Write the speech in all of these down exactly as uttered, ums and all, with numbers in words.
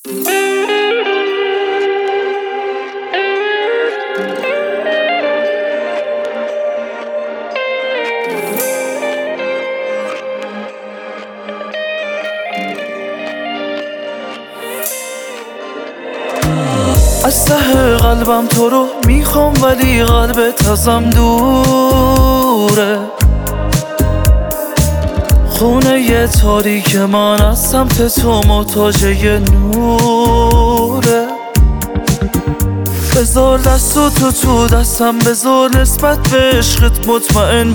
از ته قلبم تو رو میخوام ولی قلبت ازم دوره. خونه یه تاریک من از سمت تو محتاج یه نوره. بذار دستو تو تو دستم، بذار نسبت به عشقت مطمئن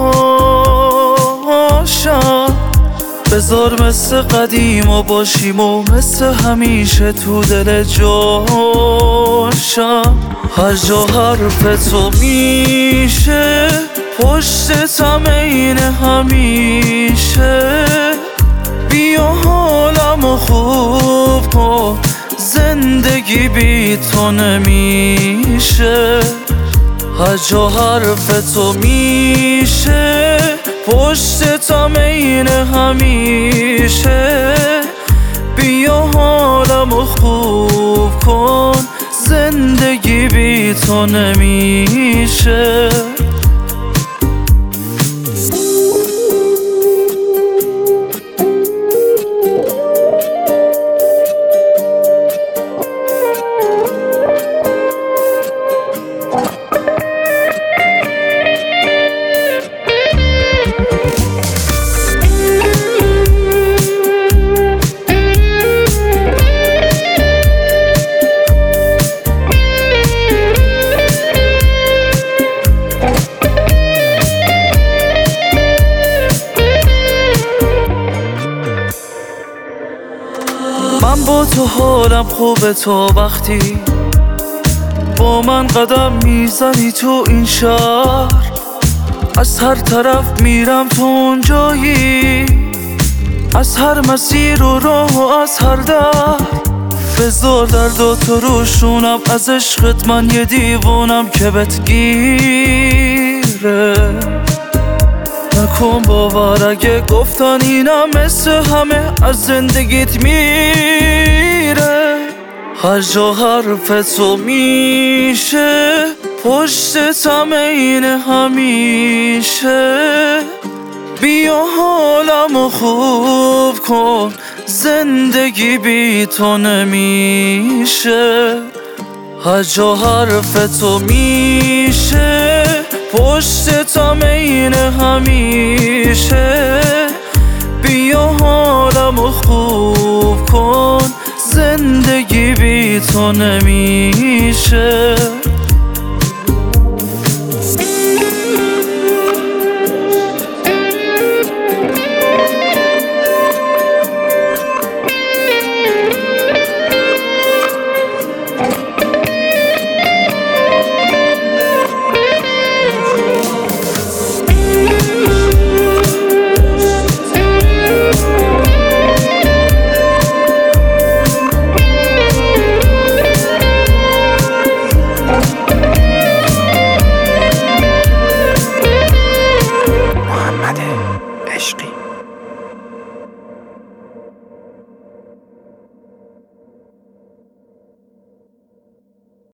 باشم. بذار مثل قدیم و باشیم و مثل همیشه تو دل جاشم. هر جا حرف تو میشه پشتتم عین همیشه. بیا حالمو خوب کن، زندگی بی تو نمیشه. هر جا حرف تو میشه پشتتم عین همیشه. بیا حالمو خوب کن، زندگی بی تو نمیشه. من با تو حالم خوبه، تو وقتی با من قدم میزنی تو این شهر. از هر طرف میرم تو اونجایی، از هر مسیر و راه و از هر در. بذار درد و تو روشونم، از عشقت من یه دیوانم که بهت گیره. نکن باور اگه گفتن اینم مثل همه از زندگیت میره. هر جا حرف تو میشه پشتتم عین همیشه. بیا حالمو خوب کن، زندگی بی تو نمیشه. هر جا حرف تو میشه پشتتم عین همیشه. بیا حالمو خوب کن، زندگی بی تو نمیشه.